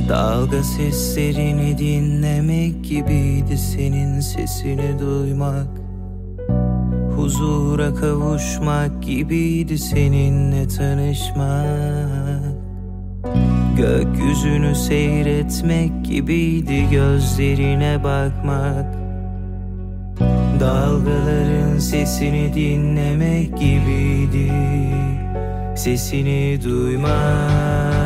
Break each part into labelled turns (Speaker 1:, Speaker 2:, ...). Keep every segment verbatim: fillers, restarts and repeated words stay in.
Speaker 1: Dalga seslerini dinlemek gibiydi senin sesini duymak. Huzura kavuşmak gibiydi seninle tanışmak. Gökyüzünü seyretmek gibiydi gözlerine bakmak. Dalgaların sesini dinlemek gibiydi sesini duymak.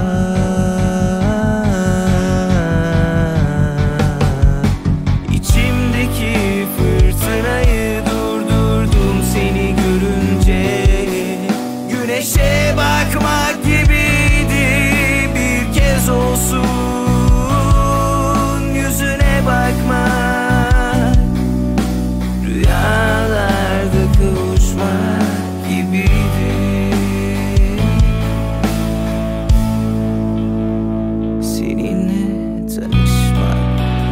Speaker 1: İçimdeki fırtınayı durdurdum seni görünce. Güneşe bakmak gibiydi bir kez olsun yüzüne bakmak. Rüyalarda kavuşmak gibiydi seninle tanışmak.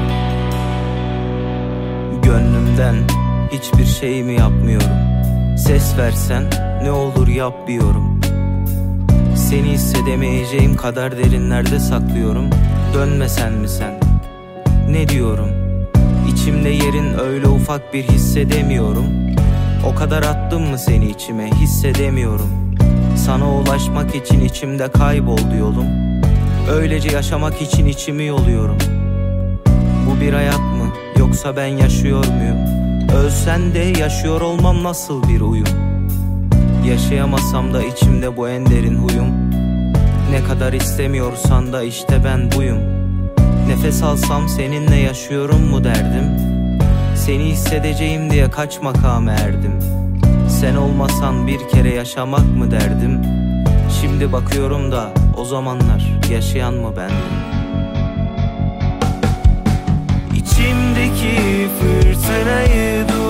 Speaker 1: Gönlümden hiçbir şey mi yapmıyorum? Ses versen ne olur yap diyorum. Seni hissedemeyeceğim kadar derinlerde saklıyorum. Dönmesen mi sen? Ne diyorum? İçimde yerin öyle ufak bir hissedemiyorum. O kadar attım mı seni içime hissedemiyorum. Sana ulaşmak için içimde kayboldu yolum. Öylece yaşamak için içimi yoluyorum. Bu bir hayat mı yoksa ben yaşıyor muyum? Ölsen de yaşıyor olmam nasıl bir uyum? Yaşayamasam da içimde bu en derin huyum. Ne kadar istemiyorsan da işte ben buyum. Nefes alsam seninle yaşıyorum mu derdim. Seni hissedeceğim diye kaç makama erdim. Sen olmasan bir kere yaşamak mı derdim. Şimdi bakıyorum da o zamanlar yaşayan mı bendim? İçimdeki fırtınayı